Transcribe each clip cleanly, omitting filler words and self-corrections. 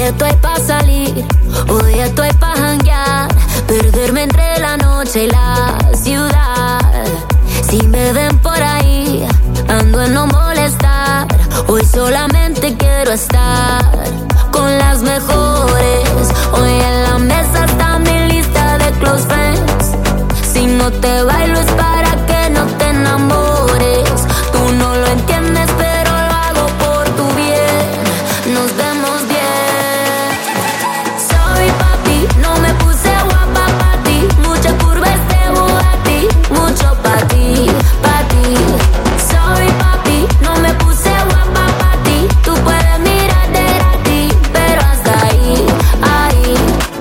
estoy pa' salir, hoy estoy pa' janguear, perderme entre la noche y la ciudad. Si me ven por ahí, ando en no molestar, hoy solamente quiero estar con las mejores. Hoy en la mesa está mi lista de close friends. Si no te bailo es para que no te enamores. Tú no lo entiendes, pero lo hago por tu bien. Nos vemos bien. Sorry papi, no me puse guapa pa' ti. Mucha curva este Bugatti, mucho pa' ti, pa' ti. Sorry papi, no me puse guapa pa' ti. Tú puedes mirar de gratis, pero hasta ahí, ahí.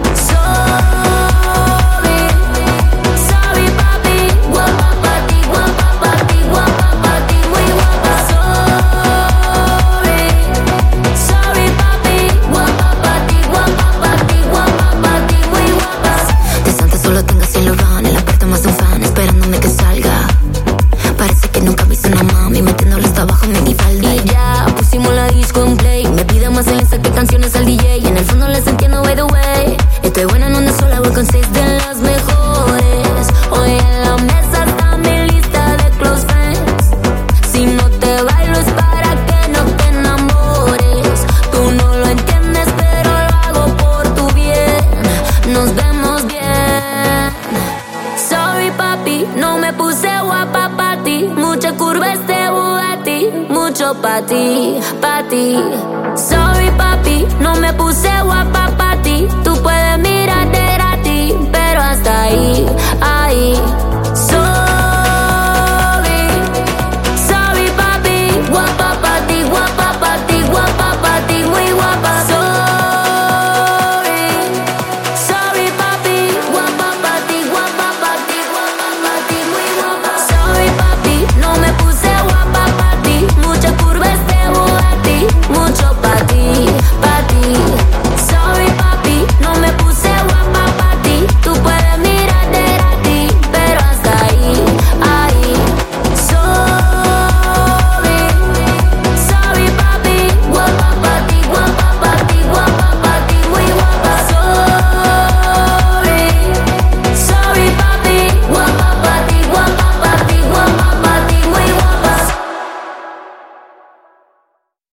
Sorry papi, guapa pa' ti, guapa pa' ti, guapa pa' ti, muy guapa. Sorry papi, guapa pa' ti, guapa pa' ti, guapa pa' ti, muy guapa. De Santa solo tengo cielo van, en la puerta más un fan esperándome que salga. Parece que nunca viste una mami metiéndole hasta abajo minifalda. Y ya pusimos la disco en play. Me pide más Alexa que canciones al DJ. Y en el fondo les entiendo, by the way. Estoy buena en una sola, voy con 6 de las mejores. Hoy en la mesa está mi lista de close friends. Si no te bailo es para que no te enamores. Tú no lo entiendes, pero lo hago por tu bien. Nos vemos bien. Sorry papi, no me puse guapa pa' ti. Mucha curva este Bugatti, mucho pa' ti, pa' ti. Sorry papi, no me puse guapa pa' ti. Tú puedes mirar de gratis, pero hasta ahí, ahí.